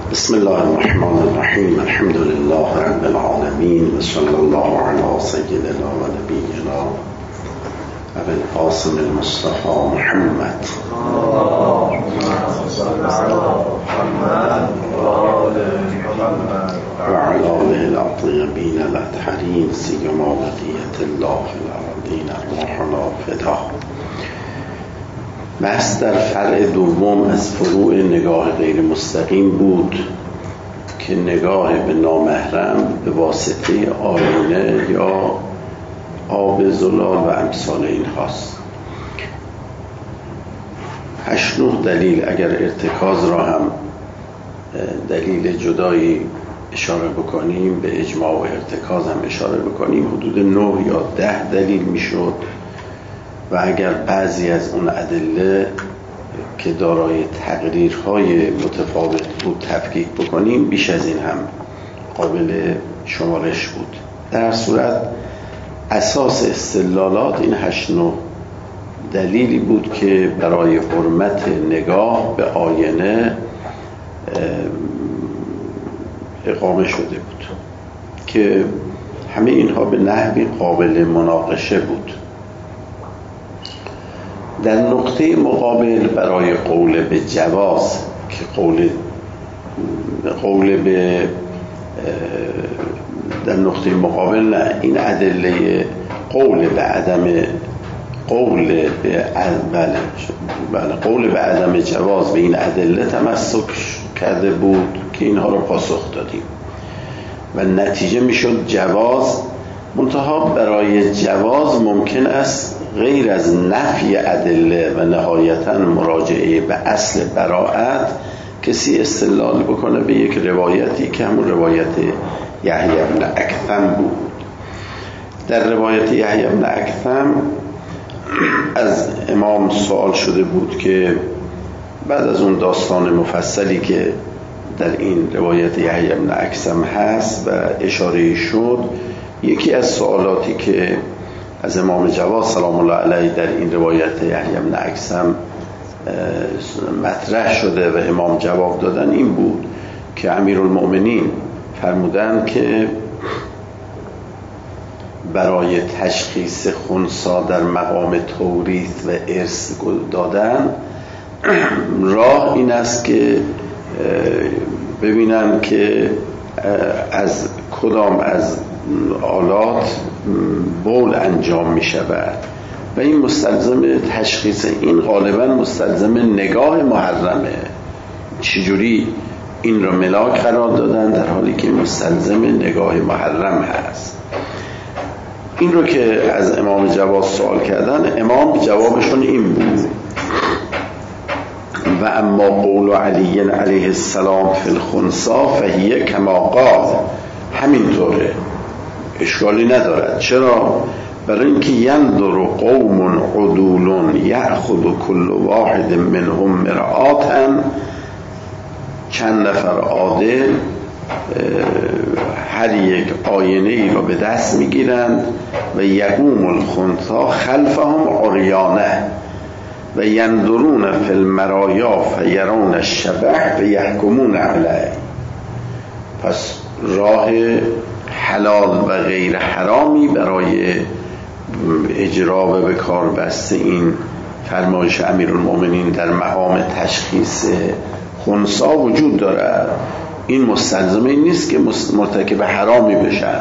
بسم الله الرحمن الرحیم. الحمد لله رب العالمین و صلی الله علی سیدنا و نبینا ابی القاسم المصطفى محمد و علی آله الطیبین الطاهرین سیما بقیة الله فی الارضین ارواحنا فدا. بحث در فرع دوم از فروع نگاه غیر مستقیم بود که نگاه به نامحرم به واسطه آینه یا آب زلال و امثال این هاست. 8-9 دلیل اگر ارتکاز را هم دلیل جدایی اشاره بکنیم، به اجماع و ارتکاز هم اشاره بکنیم، حدود 9 یا 10 دلیل میشد و اگر بعضی از اون ادله که دارای تقریرهای متفاوت بود تفکیک بکنیم بیش از این هم قابل شمارش بود. در صورت اساس استدلالات این 8-9 دلیلی بود که برای حرمت نگاه به آینه اقامه شده بود که همه اینها به نحوی قابل مناقشه بود. در نقطه مقابل برای قول به جواز که قول به در نقطه مقابل نه، این ادله قول به عدم جواز به این ادله تمسک کرده بود که اینها رو پاسخ دادیم و نتیجه میشد جواز. منتها برای جواز ممکن است غیر از نفی ادله و نهایتاً مراجعه به اصل براءت کسی استدلال بکنه به یک روایتی که همون روایت یحیی بن اکثم بود. در روایت یحیی بن اکثم از امام سوال شده بود که بعد از اون داستان مفصلی که در این روایت یحیی بن اکثم هست و اشاره شد، یکی از سوالاتی که از امام جواد سلام الله علیه در این روایت یحیی بن اکثم مطرح شده و امام جواب دادن این بود که امیرالمؤمنین فرمودن که برای تشخیص خنثی در مقام توریث و ارث دادن راه این است که ببینن که از کدام از آلات بول انجام می شود و این مستلزم تشخیص، این غالبا مستلزم نگاه محرمه. چجوری این را ملاک قرار دادن در حالی که مستلزم نگاه محرم هست؟ این رو که از امام جواد سوال کردن، امام جوابشون این بود: و اما قول علی علیه السلام فی الخنثی فهیه کما قال، همینطوره، اشکالی ندارد. چرا؟ برای اینکه یندر قوم عدول یأخذ کل واحد منهم مرآتا، چند نفر عادل هر یک آینه ای را به دست میگیرند و یقوم الخنثی خلفهم عریانه و یندرون فی المرایا فیرون الشبح و یحکمون علیه. پس راه حلال و غیر حرامی برای اجرا و به کار بسته این فرمایش امیرالمؤمنین در مقام تشخیص خنثی وجود دارد. این مستلزم این نیست که مرتکب حرامی بشن.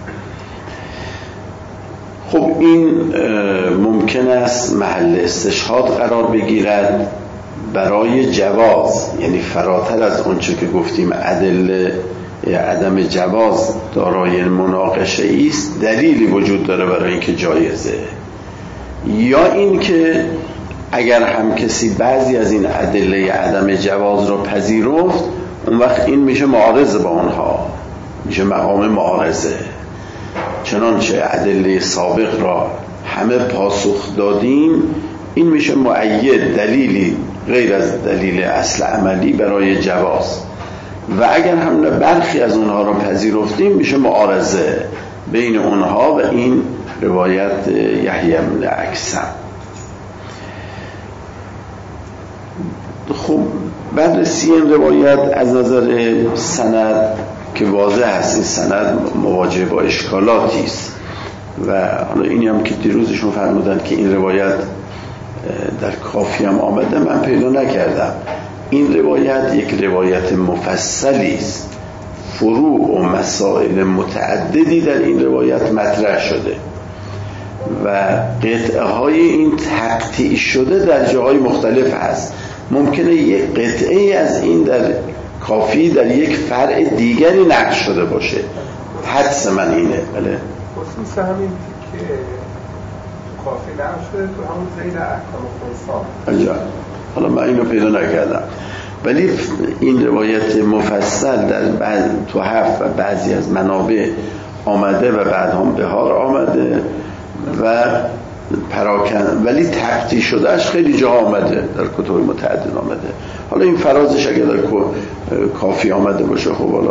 خب این ممکن است محل استشهاد قرار بگیرد برای جواز، یعنی فراتر از اونچه که گفتیم ادله عدم جواز دارای مناقشه است، دلیلی وجود داره برای اینکه جایزه. یا این که اگر هم کسی بعضی از این ادله عدم جواز را پذیرفت، اون وقت این میشه معارضه با اونها، میشه مقام معارضه. چنانچه ادله سابق را همه پاسخ دادیم، این میشه مؤید، دلیلی غیر از دلیل اصل عملی برای جواز. و اگر هم برخی از اونها را پذیرفتیم، میشه معارضه بین اونها و این روایت یحیی بن اکثم. خب بررسی این روایت از نظر سند که واضح هست این سند مواجه با اشکالاتی است و حالا اینی هم که دیروزشون فرمودند که این روایت در کافی هم آمده، من پیدا نکردم. این روایت یک روایت مفصلی است، فروع و مسائل متعددی در این روایت مطرح شده و قطعه های این تقطیع شده در جاهای مختلف هست. ممکنه یک قطعه از این در کافی در یک فرع دیگری نقل شده باشه. حدس من اینه. بله خصوصا همین که کافی نقل شده تو همون زیر احکام خنثی. حالا من اینو پیدا نکردم، ولی این روایت مفصل در تو حرف و بعضی از منابع آمده و بعد هم بهار آمده و پراکن، ولی تقطیع شدهش خیلی جا آمده، در کتب متعدد آمده. حالا این فرازش اگر در کافی آمده باشه خب حالا،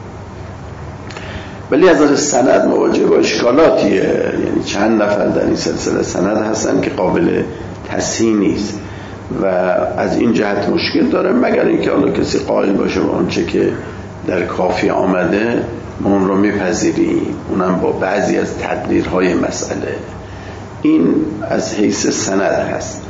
ولی از نظر سند مواجه با اشکالاتیه. یعنی چند نفر در این سلسله سند هستن که قابل تصحیح نیست و از این جهت مشکل داره، مگر اینکه حالا کسی قائل باشه با آنچه که در کافی آمده ما اون رو میپذیریم، اونم با بعضی از تقدیرهای مسئله. این از حیث سند هست.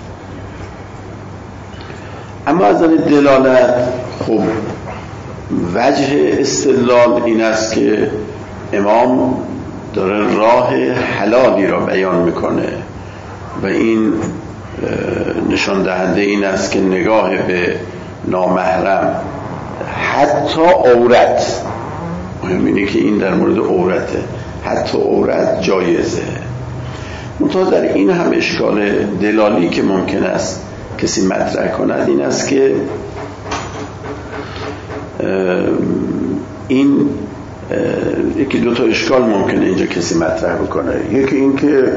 اما از نظر دلالت خب وجه استدلال این است که امام داره راه حلالی را بیان میکنه و این نشان دهنده این است که نگاه به نامحرم حتی عورت، مهم اینه که این در مورد عورته، حتی عورت جایزه. منتها در این هم اشکال دلالی که ممکن است کسی مطرح کند این است که این یکی دو تا اشکال ممکنه اینجا کسی مطرح بکنه. یکی این که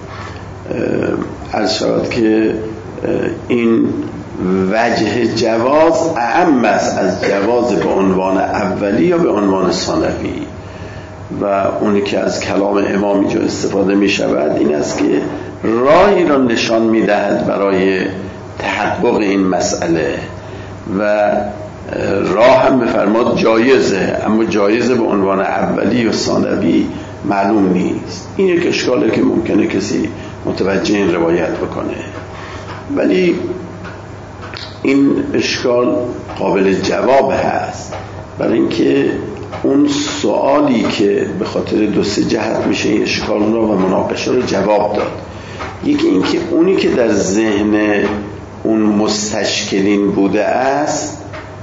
عرض شود که این وجه جواز اعم است از جواز به عنوان اولی یا به عنوان ثانوی، و اونی که از کلام امام اینجا استفاده می شود این است که راهی را نشان می دهد برای تحقق این مسئله و راه هم بفرماد جایزه، اما جایزه به عنوان اولی و ثانوی معلوم نیست. این یک اشکاله که ممکنه کسی متوجه این روایت بکنه، ولی این اشکال قابل جواب هست، برای اینکه اون سوالی که به خاطر دو سه جهت میشه این اشکال را و مناقشه رو جواب داد. یکی این که اونی که در ذهن اون مستشکلین بوده است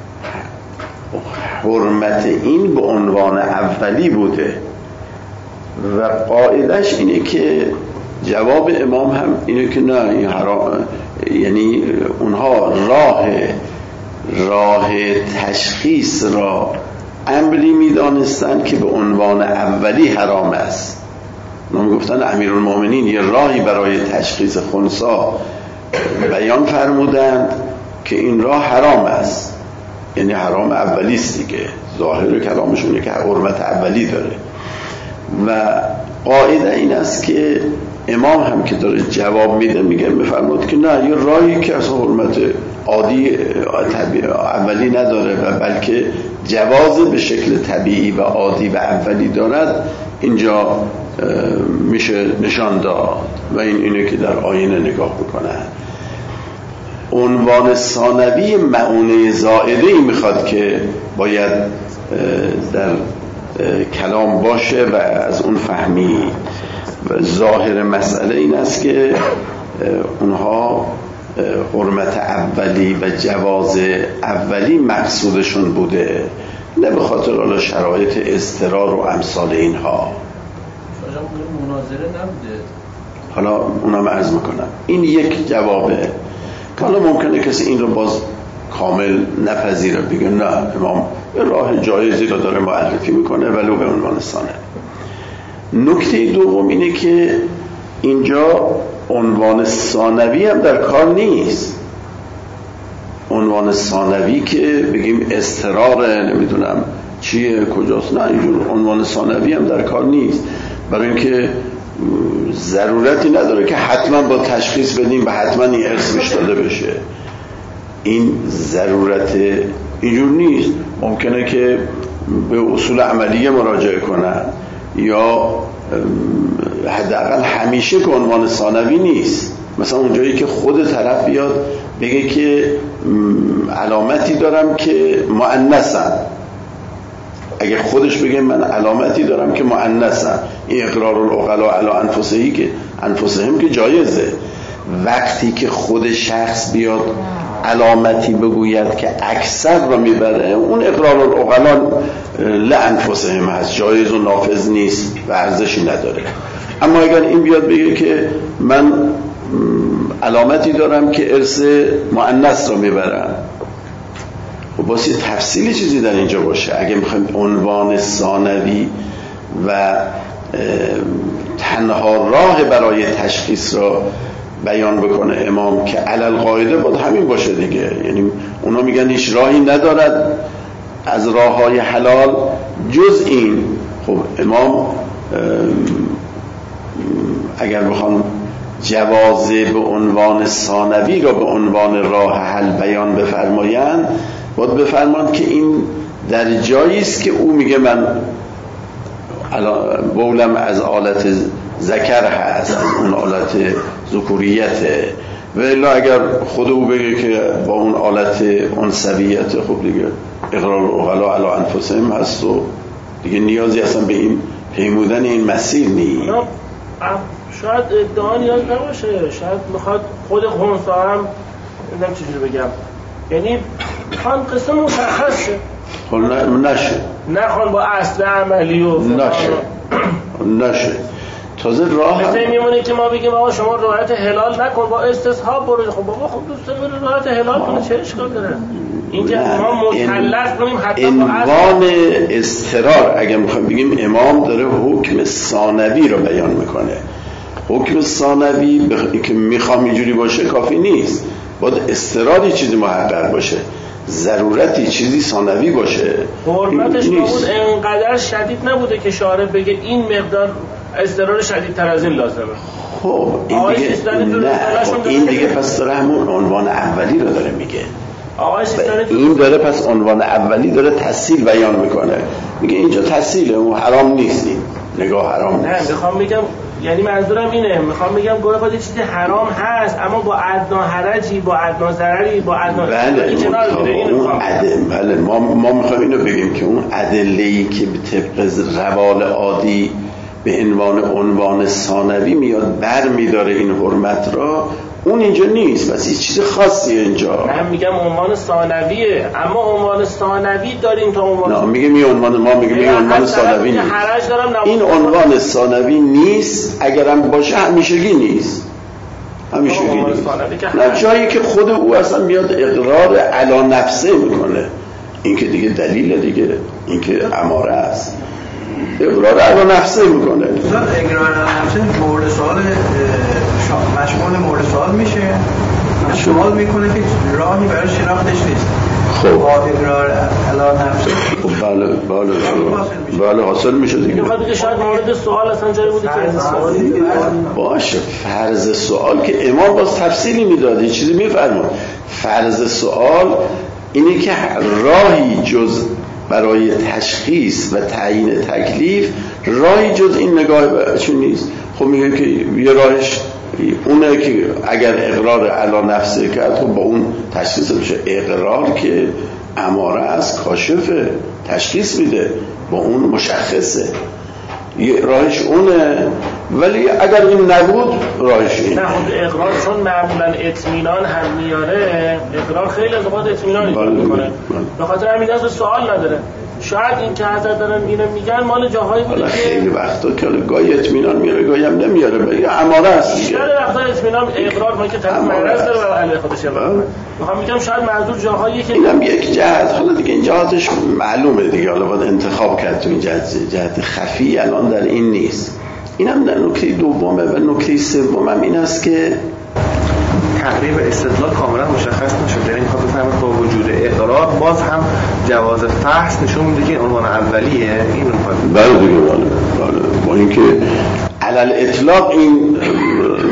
حرمت این به عنوان اولی بوده و قاعدش اینه که جواب امام هم اینه که نه این حرام، یعنی اونها راه تشخیص را امری میدانستن که به عنوان اولی حرام است. اونا میگفتن امیرالمومنین یه راهی برای تشخیص خنثی بیان فرمودند که این راه حرام است، یعنی حرام اولی است دیگه. ظاهر کلامشونه که حرمت اولی داره و قاعده این است که امام هم که داره جواب میده میگه بفرمود که نه، یه راهی که اصلا حرمت عادی اولی نداره و بلکه جواز به شکل طبیعی و عادی و اولی دارد، اینجا میشه نشان داد و اینه که در آینه نگاه بکنن. عنوان ثانوی معونه زائده‌ای میخواد که باید در کلام باشه و از اون فهمی و ظاهر مسئله این است که اونها حرمت اولی و جواز اولی مقصودشون بوده، نه به خاطر حالا شرایط اضطرار و امثال اینها. مناظره نبوده. حالا اونم عرض میکنم این یک جوابه. حالا ممکنه کسی این رو باز کامل نپذیره، بگه نه امام یه راه جایزی رو داره معرفی میکنه ولو به عنوان ثانوی. نکته دوم اینه که اینجا عنوان ثانوی هم در کار نیست. عنوان ثانوی که بگیم اضطراره، نمیدونم چیه کجاست، نه اینجور عنوان ثانوی هم در کار نیست، برای اینکه ضرورتی نداره که حتما با تشخیص بدیم و حتما این ارث بهش داده بشه. این ضرورت اینجور نیست. ممکنه که به اصول عملیه مراجعه کنن یا حداقل همیشه که عنوان ثانوی نیست. مثلا اونجایی که خود طرف بیاد بگه که علامتی دارم که مؤنثم، اگه خودش بگه من علامتی دارم که مؤنثم، این اقرار العقلاء علی انفسهم که جایزه. وقتی که خود شخص بیاد علامتی بگوید که اکثر رو میبره، اون اقرار العقلاء لانفسهم هست، جایز و نافذ نیست و ارزشی نداره. اما اگر این بیاد بگه که من علامتی دارم که ارث مؤنث رو میبرم، خب واسه تفصیلی چیزی در اینجا باشه. اگه میخوایم عنوان ثانوی و تنها راه برای تشخیص را بیان بکنه امام که علل قاعده باید همین باشه دیگه. یعنی اونا میگن هیچ راهی ندارد از راههای حلال جز این. خب امام اگر بخوان جواز به عنوان ثانوی را به عنوان راه حل بیان بفرمایند، باید بفرمایند که این در جایی است که او میگه من بولم از آلت ذکر هست، از اون آلت ذکوریته، و الا اگر خود او بگه که با اون آلت انثویت، خب دیگه اقرار العقلاء علی انفسهم هست و دیگه نیازی اصلا به این پیمودن این مسیر نیست. شاید ادعا نیاز نباشه، شاید میخواد خود خونسا هم نمیدونم چجوری بگم، یعنی خان قسم مشخصه، خب نشه نخوان با اصل عملی و نشه تازه راه مثل میمونه که ما بگیم آقا شما رعایت حلال نکن با استصحاب برو. خب بابا خب دوست داره رعایت حلال کنه، چه اشکال داره؟ اینکه ما مکلف کنیم حتی عنوان اضطرار اگه میخوایم بگیم امام داره حکم ثانوی رو بیان میکنه. حکم ثانوی که میخوام اینجوری باشه کافی نیست، باید اضطراری چیزی محقق باشه، ضرورتی چیزی ثانوی باشه. حرمتش بود انقدر شدید نبوده که شارع بگه این مقدار اضطرار شدیدتر از این لازمه. خب این دیگه نه، این دیگه پس داره همون عنوان اولی رو داره میگه. این داره پس عنوان اولی داره تفصیل بیان میکنه، میگه اینجا تفصیله، اون حرام نیست، این نگاه حرام نیست. نه میخوام بگم، یعنی منظورم اینه، میخوام بگم گاهی وقتا چیزی حرام هست اما با ادنا حرجی، با ادنا ضرری، با ادنا کنار میره. اینو بله ما میخوایم اینو بگیم که اون ادله‌ای که به طبق روال عادی به عنوان ثانوی میاد بر میداره این حرمت را، اون اینجا نیست، بس این چیز خاصیه اینجا. من میگم عنوان ثانویه، اما عنوان ثانوی داریم تا عنوان نه میگه ما میگه عنوان ثانوی نیست. این عنوان ثانوی نیست، اگرم باشه همیشگی نیست، همیشگی نیست. نه جایی که خود او اصلا میاد اقرار علی نفسه میکنه، این که دیگه دلیله دیگه، این که اماره است، اقرار علی نفسه میکنه. اقرار علی نفسه مورد سوال مشمول مورد سوال میشه، شمال میکنه که راهی برای شناختش نیست. خب با اقرار علی نفسه بله حاصل میشه دیگه. میخواد شاید مورد سوال اصلا جایی بوده که سوالی باشه. فرض سوال که امام باز تفصیلی میداد، یه چیزی میفرماد. فرض سوال اینه که راهی جز برای تشخیص و تعیین تکلیف، راهی جز این نگاه چون نیست. خب میگه که یه راهش اونه که اگر اقرار علی نفسه کرد، خب با اون تشخیص میشه. اقرار که اماره است، کاشفه، تشخیص میده، با اون مشخصه، یه راهش اونه. ولی اگر این نبود راهش این نه. خب اقرار چون معمولا اطمینان هم میاره، اقرار خیلی از اوقات اطمینان میکنه، به خاطر همین اصلا سوال نداره. شاید این که حضرت دارن اینو میگن مال جاهایی بوده که خیلی وقتا که گاهی اطمینان میاره گاهی هم نمیاره، بگه اماره است دیگه. شاید وقتا اطمینان اقرار کنه که طرف مرض داره و علی خودش میخوام میگم شاید منظور جاهایی که اینم یک جهت، حالا دیگه این جهاتش معلومه دیگه، حالا باید انتخاب کرد تو این جهت خفی الان در این نیست. اینم در نکته دومه. و نکته سومم این است که تقریب استدلال کاملا مشخص نشد. یعنی میخواد بفهمه با وجود اقرار باز هم جواز فحص نشون میده که عنوان اولیه. این میخواد بله دیگه بله با اینکه علل اطلاق این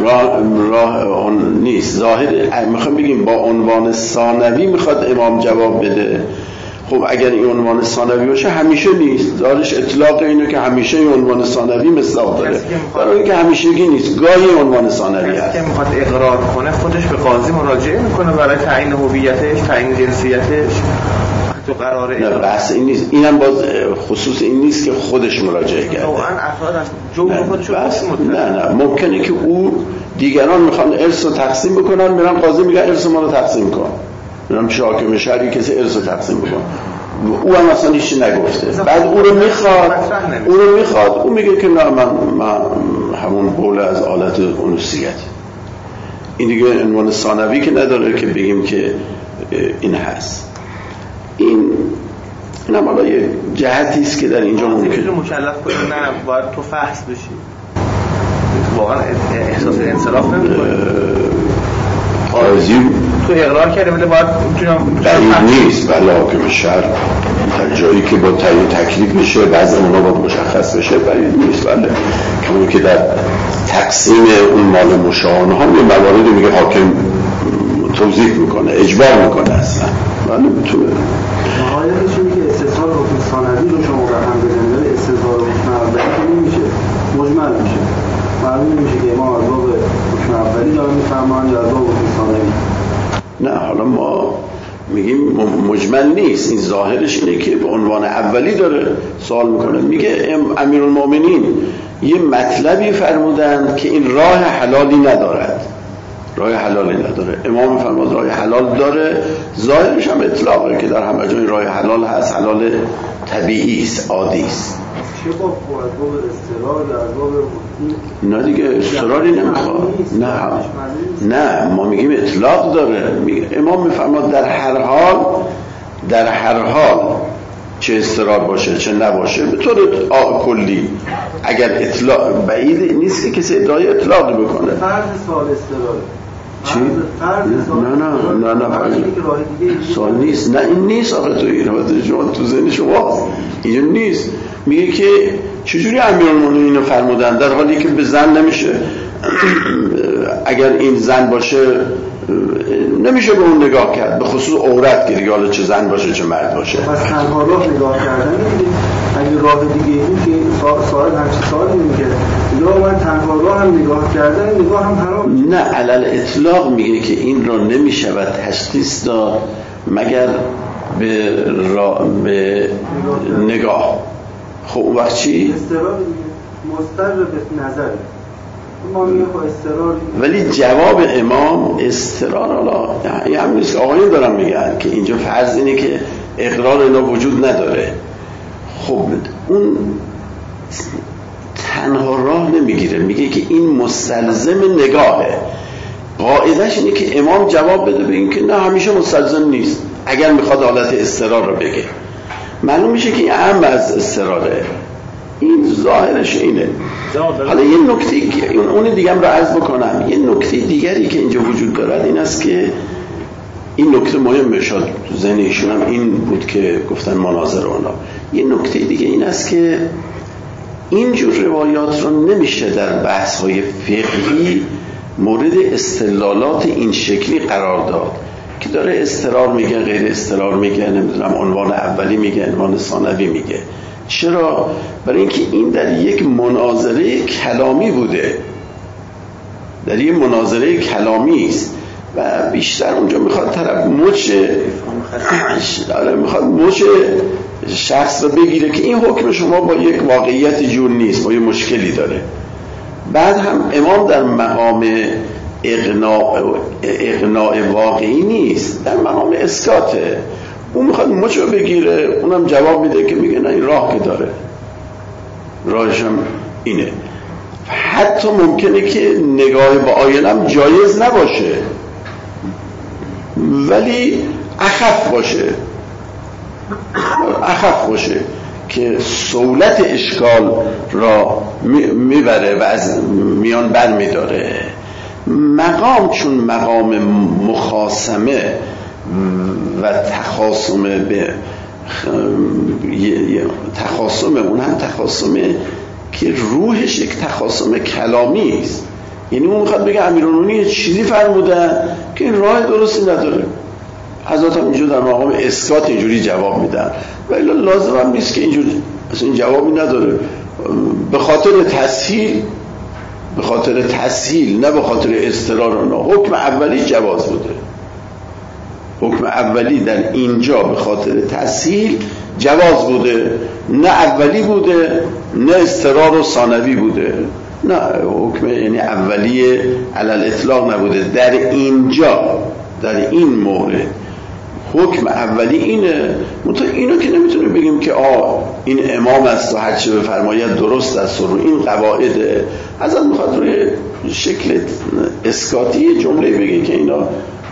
راه نیست. ظاهر میخوام بگیم با عنوان ثانوی میخواد امام جواب بده. خب اگر این عنوان ثانوی باشه همیشه نیست، ظاهرش اطلاق اینه که همیشه این عنوان ثانوی مصداق داره، برای اینکه همیشگی نیست، گاهی عنوان ثانوی هست. که میخواد اقرار کنه خودش به قاضی مراجعه میکنه برای تعیین هویتش، تعیین جنسیتش، تو قراره. نه بحث این نیست، اینم باز خصوص این نیست که خودش مراجعه کرده. واقعا افراد از جور خودشون نه ممکنه که او دیگران میخوان ارث رو تقسیم بکنن، میرن قاضی میگه ارث ما رو تقسیم کن، میرن پیش حاکم شهری کسی ارث رو تقسیم بکن، او هم اصلا هیچی نگفته، بعد او رو میخواد او میگه که نه من همون حول از آلت انوثیت. این دیگه عنوان ثانوی که نداره که بگیم که این هست. این هم حالا یه جهتی است که در اینجا ممکنه مکلف کنه نه باید تو فحص بشی، واقعا احساس انصراف نمی‌کنه. قاضی تو اقرار کرده ولی باید بعید نیست بله حاکم شهر در جایی که با تعیین تکلیف بشه بعضی اونا باید مشخص بشه، بعید نیست بله، کمون که در تقسیم اون مال مشاهانه ها یه مواردی میگه حاکم توضیح میکنه، اجبار میکنه اصلا بله میتونه. نهایتش اینه که استثار حکم ثانوی رو شما رقم بزنید ولی استثار حکم اولی نمیشه، مجمل میشه، معلوم نمیشه که ما از باب حکم اولی دارم میفرمان یا از باب حکم ثانوی. نه حالا ما میگیم مجمل نیست، این ظاهرش اینه که به عنوان اولی داره سوال میکنه. میگه امیرالمومنین یه مطلبی فرمودند که این راه حلالی ندارد، راه حلالی نداره. امام فرمود راه حلال داره، ظاهرش هم اطلاقه که در همه جای راه حلال هست، حلال طبیعی است، عادی است. چه با باب استقرار یا از باب نه دیگه استقراری نمیخواد، نه ما میگیم اطلاق داره. امام میفرماد در هر حال چه استقرار باشه چه نباشه به طور کلی، اگر اطلاق بعید نیست که کسی ادعای اطلاق بکنه. فرض سوال استقراره چی؟ نه سوال نیست، نه این نیست آقا، تو این شما تو ذهن شما اینجا نیست. میگه که چجوری امیرالمومنین اینو فرمودن در حالی که به زن نمیشه، اگر این زن باشه نمیشه به اون نگاه کرد، به خصوص عورت که دیگه حالا چه زن باشه چه مرد باشه. پس تنها راه نگاه کردن اگه راه دیگه این که سوال همچه سوال نمیگه یا من تنها راه هم نگاه کردن نگاه هم حرام. نه علل اطلاق میگه که این را نمیشود تشخیص داد مگر به نگاه. خب اون وقت چی؟ استقرار مستر به نظره ما میگه خب استقرار، ولی جواب امام استقرار حالا یعنی هم نیست که آقایون دارن میگن که اینجا فرض اینه که اقرار اینا وجود نداره. خب اون تنها راه نمیگیره، میگه که این مستلزم نگاهه. قاعدش اینه که امام جواب بده به این که نه همیشه مستلزم نیست، اگر میخواد حالت استقرار رو بگه معلوم میشه که این اهم از استقراره. این ظاهرش اینه. حالا یه نکته اون دیگه هم رو عرض بکنم، یه نکته دیگری که اینجا وجود دارد این است که این نکته مهمه، شاید تو ذهن ایشون هم این بود که گفتن مناظره اونا. یه نکته دیگه این است که اینجور روایات رو نمیشه در بحث‌های فقهی مورد استدلالات این شکلی قرار داد که داره استقرار میگه، غیر استقرار میگه، نمیدونم عنوان اولی میگه، عنوان ثانوی میگه. چرا؟ برای اینکه این در یک مناظره کلامی بوده، در یک مناظره کلامی است و بیشتر اونجا میخواد طرف مچ شخص رو بگیره که این حکم شما با یک واقعیت جور نیست، با یک مشکلی داره. بعد هم امام در مقام اقناع واقعی نیست، در مقام اسکاته. اون میخواد مچ رو بگیره، اونم جواب میده که میگه نه این راه که داره، راهش هم اینه. حتی ممکنه که نگاه با آینه هم جایز نباشه ولی اخف باشه که سهولت اشکال را میبره و از میان بر میداره. مقام چون مقام مخاصمه و تخاصمه به تخاصمه، اون هم تخاصمه که روحش یک تخاصم کلامی است، یعنی اون میخواد بگه امیرالمومنین یه چیزی فرمودن که این راه درستی نداره. حضرت هم اینجور در مقام اسکات اینجوری جواب میدن ولی لازم هم نیست که اینجوری اصلا این جوابی نداره. به خاطر تسهیل نه به خاطر اضطرار و نه. حکم اولی جواز بوده. حکم اولی در اینجا به خاطر تسهیل جواز بوده، نه اولی بوده نه اضطرار و ثانوی بوده. نه حکم یعنی اولی علل اطلاق نبوده. در اینجا در این مورد حکم اولی اینه. اینو که نمیتونیم بگیم که این امام است و هر چه بفرماید درست است و رو این قواعده. ازت میخواد روی شکل اسکاتی جمله بگه که اینا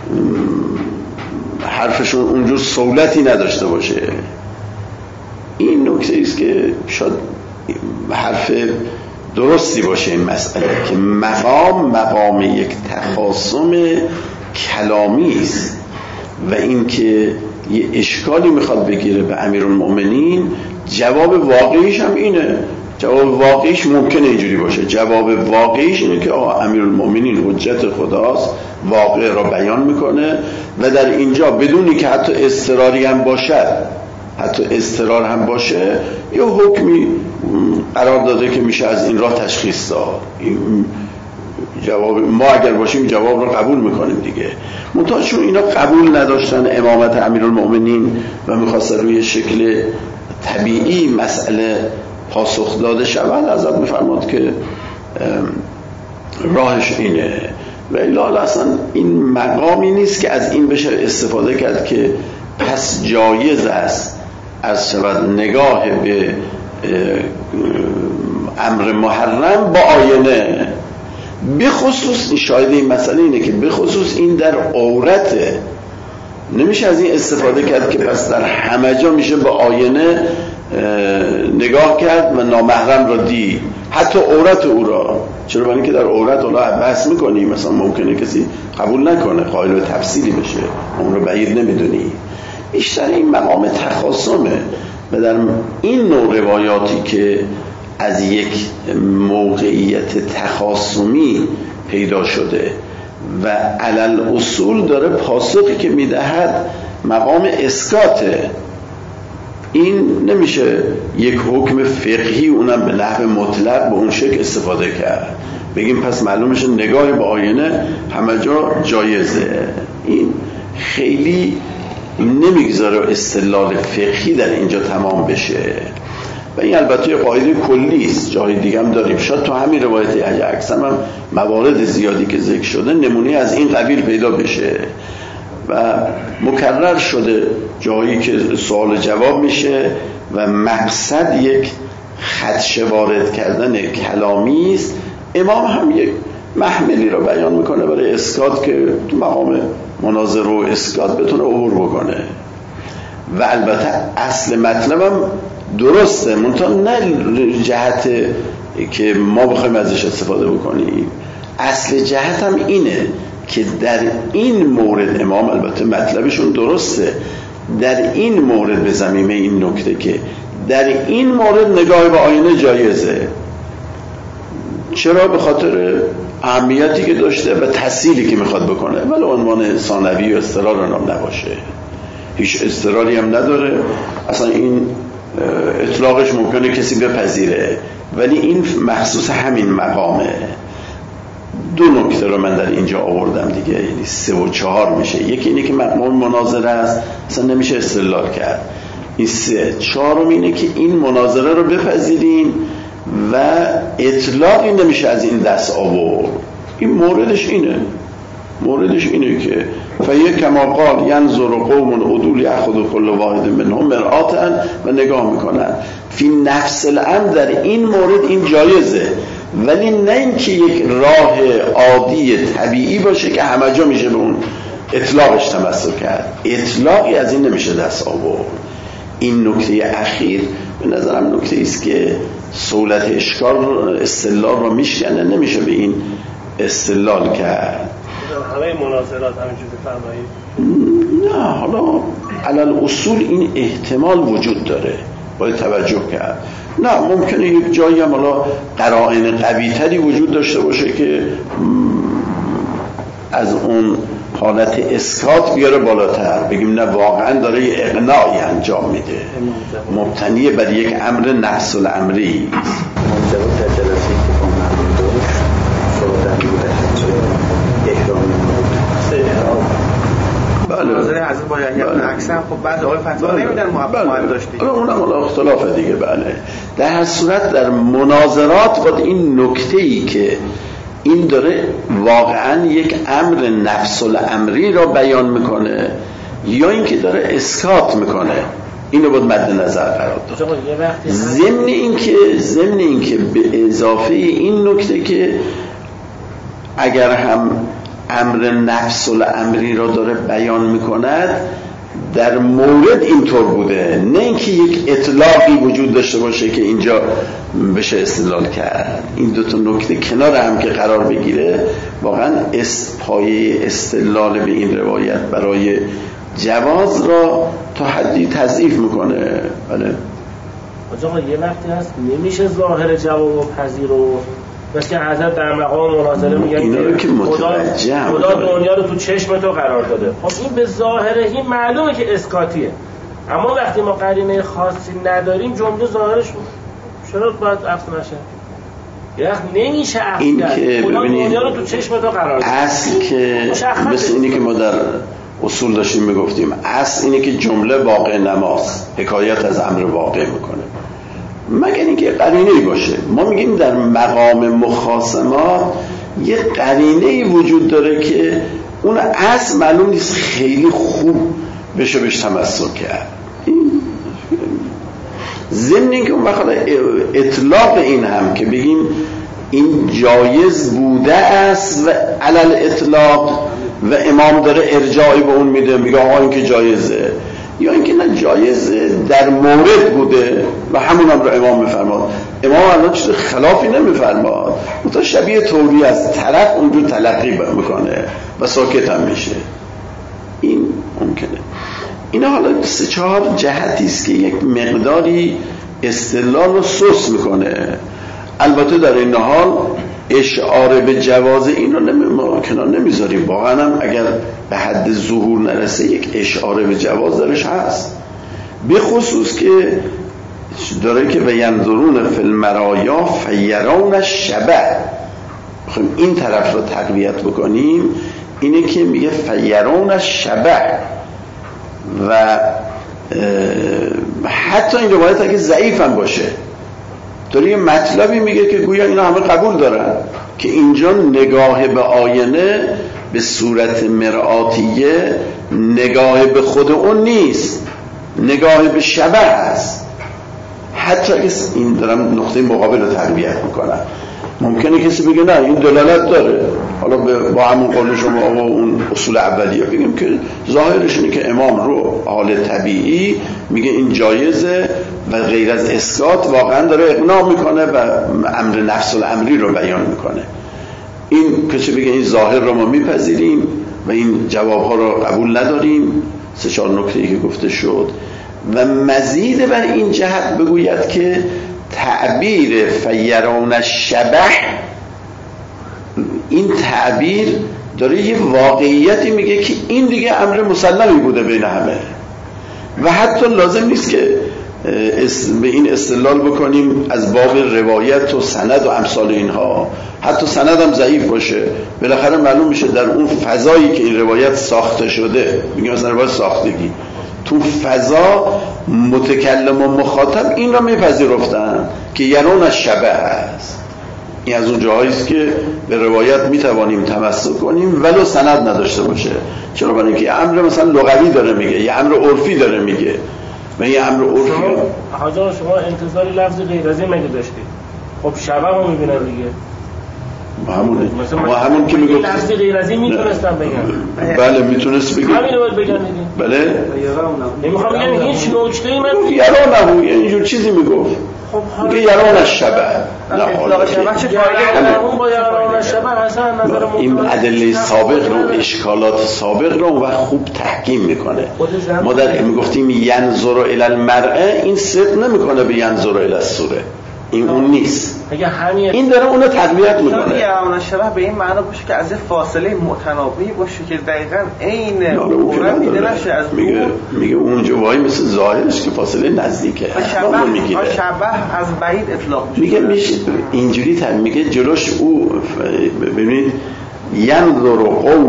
حرفشون اونجور سهولتی نداشته باشه. این نکته است که شاید حرف درستی باشه این مسئله که مقام یک تخاصم کلامی است و این که یه اشکالی میخواد بگیره به امیرالمومنین. جواب واقعیش هم اینه. جواب واقعیش ممکنه اینجوری باشه. جواب واقعیش اینه که امیرالمومنین حجت خداست، واقع را بیان میکنه و در اینجا بدونی که حتی اضطراری هم باشه یه حکمی قرار داده که میشه از این راه تشخیص داد. جواب ما اگر باشیم جواب رو قبول میکنیم دیگه. منتها چون اینا قبول نداشتن امامت امیرالمومنین و میخواستن روی شکل طبیعی مسئله پاسخ داده شود، ازت میفرماد که راهش اینه. و الا اصلا این مقامی نیست که از این بشه استفاده کرد که پس جایز است از شود نگاه به امر محرم با آینه. بخصوص شاید این مسئله اینه که بخصوص این در عورته، نمیشه از این استفاده کرد که پس در همه جا میشه با آینه نگاه کرد و نامحرم را دید، حتی عورت او را. چرا؟ برای اینکه در عورت الله بحث میکنی، مثلا ممکنه کسی قبول نکنه، قائل به تفصیلی بشه، اون رو بعید نمیدونی. بیشتر این مقام تخاصمه و در این نوع روایاتی که از یک موقعیت تخاصمی پیدا شده و علل اصول داره پاسخی که میدهد مقام اسکاته. این نمیشه یک حکم فقهی اونم به نحو مطلق به اون شکل استفاده کرد بگیم پس معلومشه نگاه به آینه همه جا جایزه. این خیلی نمیگذاره استدلال فقهی در اینجا تمام بشه و این البته قاعده کلی است. جای دیگه هم داریم، شاید تو همین روایت عکس هم موارد زیادی که ذکر شده نمونه از این قبیل پیدا بشه و مکرر شده جایی که سوال جواب میشه و مقصد یک خدشه وارد کردن کلامی است. امام هم یک محملی رو بیان میکنه برای اسکات که تو مقام مناظره و اسکات بتونه عبور بکنه و البته اصل مطلب هم درسته، منتها نه جهت که ما بخوایم ازش استفاده بکنیم. اصل جهت هم اینه که در این مورد امام البته مطلبشون درسته، در این مورد به ضمیمه این نکته که در این مورد نگاه به آینه جایزه. چرا؟ به خاطر اهمیتی که داشته و تسهیلی که میخواد بکنه، ولی عنوان ثانوی و اضطرار هم نباشه. هیچ اضطراری هم نداره، اصلا این اطلاقش ممکنه کسی بپذیره، ولی این مخصوص همین مقامه. دو نکته رو من در اینجا آوردم دیگه، یعنی 3 و 4 میشه. یکی اینه که مقام مناظره است، اصلا نمیشه استدلال کرد. این 3. 4 اینه که این مناظره رو بپذیرین و اطلاقی نمیشه از این دست آورد. این موردش اینه که فیه کما قال ینظر قوم عدول یأخذ کل واحد منهم مرآتا و نگاه میکنن فی نفس الامر. در این مورد این جایزه، ولی نه اینکه یک راه عادی طبیعی باشه که همه جا میشه به اون اطلاقش تمسک کرد. اطلاقی از این نمیشه دست آورد. این نکته اخیر به نظرم نکته است که سهولت اشکال استدلال را میشکنه، نمیشه به این استدلال کرد. همه مناظرات همینجور بفرمایید. نه، حالا علل اصول این احتمال وجود داره باید توجه کرد. نه ممکنه یک جایی هم حالا قرائن قوی تری وجود داشته باشه که از اون حالت اسکات بیاره بالاتر، بگیم نه واقعا داره یه اقناعی انجام میده مبتنی بر یک امر نفس الامری است. منجبات در جلسه که با مردم داشت صحبت بله ناظر حضرت با یحیی بن اکثر خب بعضی آقای فتوا نمیدن موفق داشتی اونم اختلاف دیگه. بله در هر صورت در مناظرات با این نکته‌ای که این داره واقعا یک امر نفس الامری را بیان میکنه یا اینکه داره اسکات میکنه، اینو باید مد نظر قرار داد. ضمن اینکه به اضافه این نکته که اگر هم امر نفس الامری را داره بیان میکند در مورد اینطور بوده، نه اینکه یک اطلاقی وجود داشته باشه که اینجا بشه استدلال کرد. این دو تا نکته کنار هم که قرار بگیره واقعا پایه استدلال به این روایت برای جواز را تا حدی تضعیف میکنه. بله آقا یه وقتی هست نمیشه ظاهر جواب پذیرفت، بس که حضرت در مقام مناظره میگن که خدا دنیا رو تو چشم تو قرار داده. خب این به ظاهره معلومه که اسکاتیه، اما وقتی ما قرینه خاصی نداریم جمله ظاهرش چرا باید عفو نشه؟ یعنی نمیشه عفو کرد. خدا دنیا رو تو چشم تو قرار داده. اصل که مثل اینی که ما در اصول داشتیم میگفتیم، اصل اینه که جمله واقع نماست، حکایت از امر واقع میکنه، مگر اینکه قرینه‌ای باشه. ما میگیم در مقام مخاصمات یه قرینه‌ای وجود داره که اون اصل معلوم نیست خیلی خوب بشه بهش تمسک کرد. ضمن اینکه اون وقت اطلاق این هم که بگیم این جایز بوده است و علل اطلاق و امام داره ارجاعی به اون میده، میگه آقا این که جایزه، یا اینکه نه جایزه در مورد بوده و همون هم رو امام میفرماد. امام الان چیز خلافی نمیفرماد، اون تا شبیه توری از طرف اونجور تلقی میکنه و ساکت هم میشه. این ممکنه. اینا حالا 3-4 جهتی است که یک مقداری استدلال رو سوس میکنه. البته در این حال اشعار به جواز این رو کنار نمیذاریم. واقعا هم اگر به حد ظهور نرسه یک اشعار به جواز درش هست، به خصوص که داره که و ینظرون فی المرایا فیرون شبه. بخوایم این طرف رو تقویت بکنیم، اینه که میگه فیرون شبه و حتی این روایت اگه ضعیف هم باشه داره یه مطلبی میگه که گویا اینا همه قبول دارن که اینجا نگاه به آینه به صورت مرآتیه نگاه به خود اون نیست، نگاه به شبه هست. حتی اگه این دارم نقطه مقابل رو تقویت میکنم، ممکنه کسی بگه نه این دلالت داره، حالا با همون قول شما و اون اصول اولیه بگیم که ظاهرش اینه که امام رو حال طبیعی میگه این جایزه و غیر از اسکات واقعا داره اقناع میکنه و امر نفس الامری رو بیان میکنه. این کسی بگه این ظاهر رو ما میپذیریم و این جوابها رو قبول نداریم. 3-4 نکته‌ای که گفته شد و مزید بر این جهت بگوید که تعبیر فیرون شبه، این تعبیر داره یه واقعیتی میگه که این دیگه امر مسلمی بوده بین همه و حتی لازم نیست که به این استدلال بکنیم از باب روایت و سند و امثال اینها. حتی سند هم ضعیف باشه بالاخره معلوم میشه در اون فضایی که این روایت ساخته شده، میگیم مثلا روایت ساختگی، تو فضا متکلم و مخاطب این را میپذیرفتن که یرون از شبه هست. این از اون جاهایی است که به روایت میتوانیم تمسک کنیم ولو سند نداشته باشه. چرا؟ برای اینکه امر مثلا لغوی داره میگه، یه امر عرفی داره میگه و یه امر عرفی. حاجا شما انتظاری لفظ غیر از این مگه داشتید؟ خب شبه رو میبینن دیگه. همونه ما همون که میگفت لفظی غیر از این میتونستم بگم. بله میتونست بگم همینو باید بگم دیگه. بله نمیخوام بگم هیچ نکته‌ای من یرانه اینجور چیزی میگفت. خب میگه یران شبه نه حالا که این ادله سابق رو اشکالات سابق رو و خوب تحکیم میکنه. ما در میگفتیم ینظر الی المرء، این صدق نمیکنه به ینظر الی الصوره، این اون نیست، این داره اونو تقویت میکنه. یران شبه به این معنا باشه که از فاصله متناوبی باشه که دقیقاً عین قرآن دیده نشه از میگه اونجا وای مثل ظاهرش که فاصله نزدیکه شبه میگیره. شبه از بعید اطلاق میگه میشه اینجوری میگه جلوش او ببینید ینظر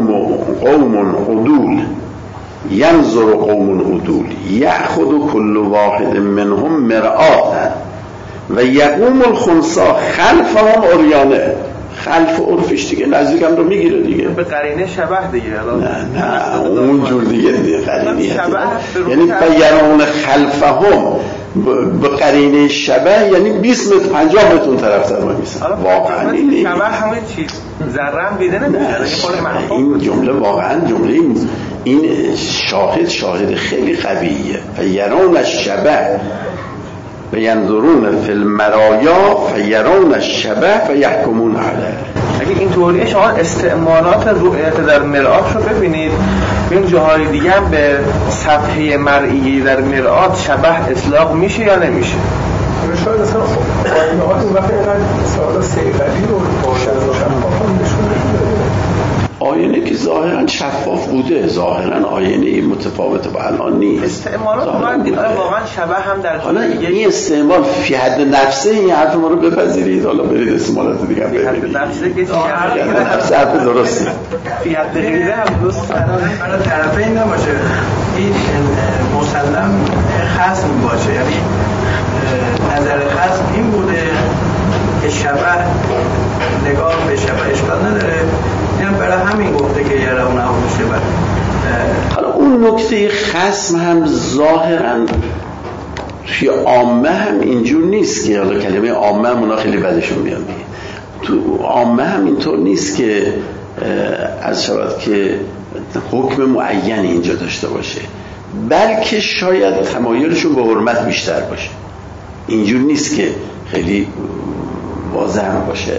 قوم عدول، ینظر قوم عدول یأخذ کل واحد منهم مرآتا و یقوم الخنثی خلفهم عریانه. خلف عرفش دیگه نزدیکم رو میگیره دیگه، به قرینه شبه دیگه. نه اونجور دیگه قرینه یعنی بیرون خلفهم به قرینه شبه یعنی 20 متر 50 متر اون طرف در میسن. واقعا این شبه همه چیز ذره دیده نمیشه. این جمله واقعا جمله این شاهد خیلی قویه. بیرون الشبه فینظرون فی المرایا فیرون الشبه فیحکمون علیه. اگه اینطوریه شما استعمالات رؤیت در مرآت رو ببینید، این جاهای دیگه هم به صفحه مرئی در مرآت شبه اطلاق میشه یا نمیشه؟ شاید اصلا آینه‌ها این وقت اینقدر سوال سیغلی رو شفاف هم نشون آینه که ظاهرا شفاف بوده، ظاهرا آینه متفاوت با الان نیست. استعمالات واقعا شبه هم در حالا این استعمال فی حد نفسه، این حرف ما رو بپذیرید، حالا برید استعمالات دیگه هم ببینید. فی حد نفسه که نفس حرف درستی. فی حد غیره هم درست برای طرفین نباشه، این مسلم خصم باشه، یعنی نظر خصم این بوده که شبه نگاه به شبه اشکال نداره، این برای همین گفته که یه رو نهوشه. حالا اون نکته خصم هم ظاهرا توی عامه هم اینجور نیست که، حالا کلمه عامه هم اونا خیلی بدشون میاد، تو عامه هم اینطور نیست که از شود که حکم معین اینجا داشته باشه، بلکه شاید تمایلشون به حرمت بیشتر باشه. اینجور نیست که خیلی واضح هم باشه.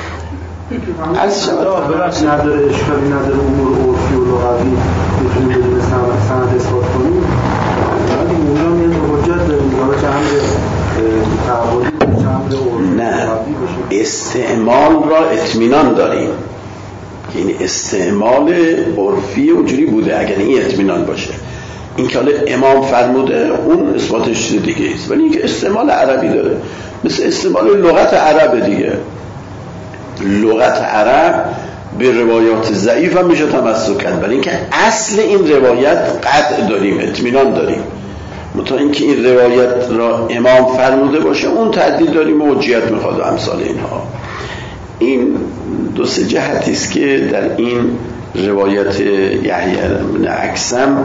از شباب ببخشید نداره، اشکالی نداره، امور عرفی و لغوی میتونیم بدون سند اثبات کنیم، ولی اونجا میاد حجت داریم حالا چه همه تعبدی چه همه نه استعمال را اطمینان داریم، یعنی استعمال عرفی اونجوری بوده اگر این اطمینان باشه. این که حالا امام فرموده اون اثباتش دیگه است، ولی اینکه استعمال عربی داره مثل استعمال لغت عرب دیگه. لغت عرب به روایات ضعیف هم میشه تمسک کرد، برای اینکه اصل این روایت قطع داریم، اطمینان داریم، متا اینکه این روایت را امام فرموده باشه اون تعدیل داریم و حجیت میخواد و امثال اینها. این دو سه جهتی است که در این روایت یحیی بن اکثم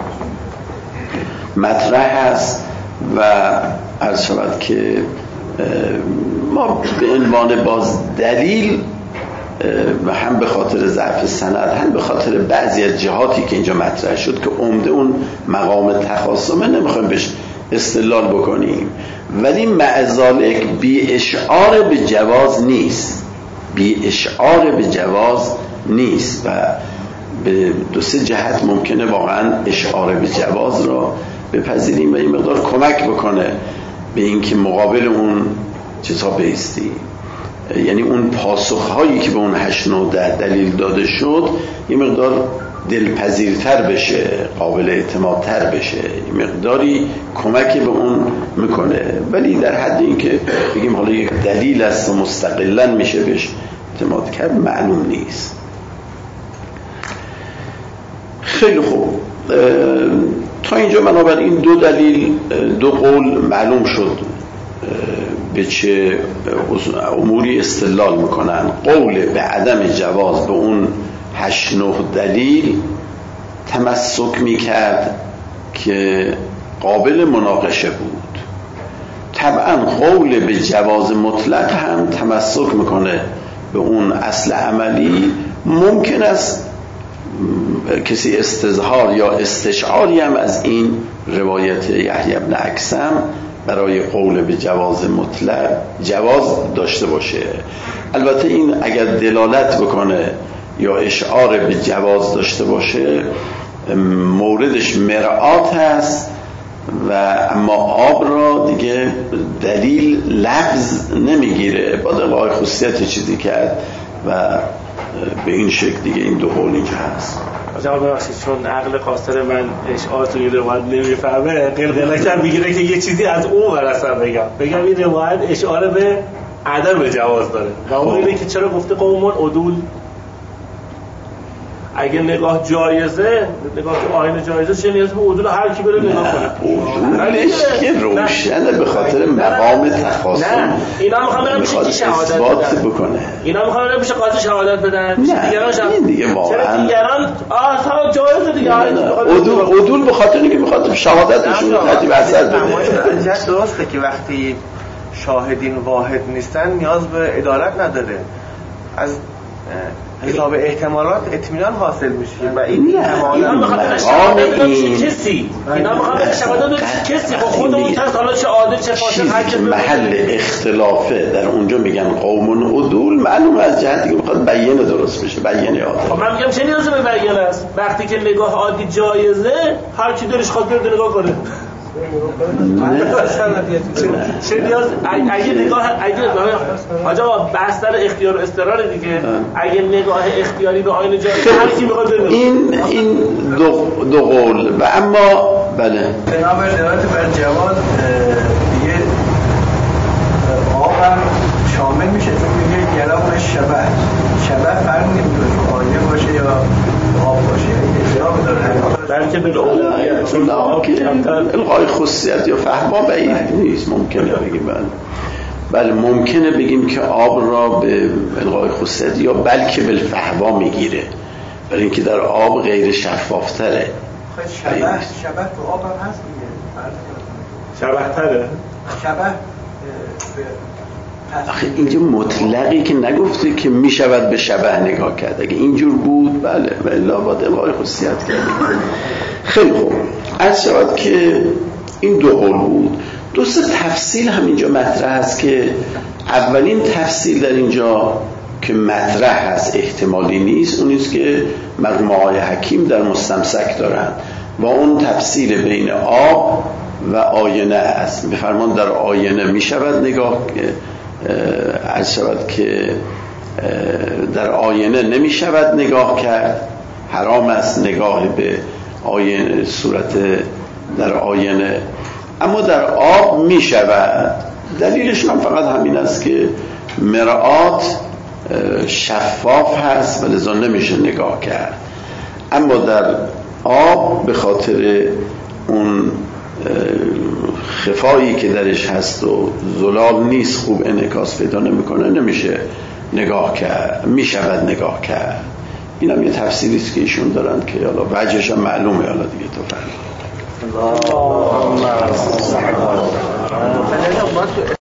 مطرح است و عرض شود که ما به عنوان باز دلیل و هم به خاطر ضعف سند هم به خاطر بعضی از جهاتی که اینجا مطرح شد که عمده اون مقام تخاصمه نمیخوایم بهش استدلال بکنیم، ولی معذالک بی اشعار به جواز نیست، بی اشعار به جواز نیست و به دو سه جهت ممکنه واقعا اشعار به جواز را بپذیریم و این مقدار کمک بکنه به اینکه مقابل اون چطور بیستی، یعنی اون پاسخهایی که به اون 8 9 10 دلیل داده شد یه مقدار دلپذیرتر بشه، قابل اعتمادتر بشه، یه مقداری کمک به اون میکنه، ولی در حد اینکه بگیم حالا یک دلیل است و مستقلاً میشه بهش اعتماد کرد معلوم نیست. خیلی خوب، تا اینجا بنابراین دو دلیل، دو قول معلوم شد به چه اموری استدلال میکنن. قول به عدم جواز به اون 8 9 دلیل تمسک میکرد که قابل مناقشه بود. طبعا قول به جواز مطلق هم تمسک میکنه به اون اصل عملی، ممکن است کسی استظهار یا استشعاری هم از این روایت یحیی بن اکثم برای قول به جواز مطلق جواز داشته باشه. البته این اگر دلالت بکنه یا اشعار به جواز داشته باشه موردش مرآت هست و اما آب را دیگه دلیل لفظ نمیگیره، با دلای خصوصیت چیزی کرد و به این شکل دیگه این دو قول اینجا هست. جواب ببخشید چون عقل قاصر من اشعار توی روایت نمیفهمه قلقلکم میگیره که یه چیزی از اون ورسم بگم این روایت اشعار به عدم جواز داره و اون اینه که چرا گفته قومون عدول، اگه نگاه جایزه، نگاه تو آینه جایزه، چه نیاز به عدول هر کی بره نگاه کنه؟ عدولش که روشنه به خاطر مقام تخاصم. نه اینا میخوام برم میشه کی شهادت بکنه، اینا میخوام برم میشه قاضی شهادت بدن، نه این دیگه واقعا دیگران اصلا جایزه دیگه عدول به خاطر اینکه میخواد شهادتشون ترتیب اثر بده. درسته که وقتی شاهدین واحد نیستن نیاز به عدالت نداره، از حساب احتمالات اطمینان حاصل میشه و این اینا میخواد شهادت بده کسی، اینا میخواد شهادت بده کسی با خودمون تست، حالا چه عادل چه فاسق هر کی محل اختلافه در اونجا میگن قومون عدول، معلومه از جهتی که میخواد بیان درست بشه، بیان عادل. خب من میگم چه نیازی به بیان است وقتی که نگاه عادی جایزه، هر کی دلش خواست بره نگاه کنه. چه نیاز اگه نگاه آجا بحث در اختیار و اضطرار دیگه، اگه نگاه اختیاری به آینه جایزه هر کی میخواد بره. این دو قول و اما بله بنابر دلالت بر جواز دیگه آب هم شامل میشه، چون میگه گلاب شبه فرق نمیکنه آینه باشه یا آب باشه، اجراب داره بلکه به اولویت چون آب الغای خصوصیت یا فهما بعید نیست. ممکنه بگیم بله ممکنه بگیم که آب را به الغای خصوصیت یا بلکه بالفهوا میگیره، برای اینکه در آب غیر شفافتره. شبه تو آب هم هست دیگه، شبه تره آخه اینجا مطلقی که نگفته که می شود به شبه نگاه کرد، اگه اینجور بود بله والا باید الغای خصوصیت کرد. خیلی خوب، عرض شود که این دو قول بود. دو سه تفصیل هم اینجا مطرح است که اولین تفصیل در اینجا که مطرح هست احتمالی نیست، اون نیست که مرحوم آقای حکیم در مستمسک دارن و اون تفصیل بین آب و آینه است. بفرمان در آینه می شود نگاه، عرض شود که در آینه نمی شود نگاه کرد، حرام است نگاه به آینه، صورت در آینه، اما در آب می شود. دلیلش هم فقط همین است که مرآت شفاف هست و لذا نمیشه نگاه کرد، اما در آب به خاطر اون خفایی که درش هست و زلال نیست، خوب انعکاس پیدا نمیکنه، نمیشه نگاه کرد، میشود نگاه کرد. این هم یه تفسیری است که ایشون دارن که حالا وجهش هم معلومه، حالا دیگه تو فهمید.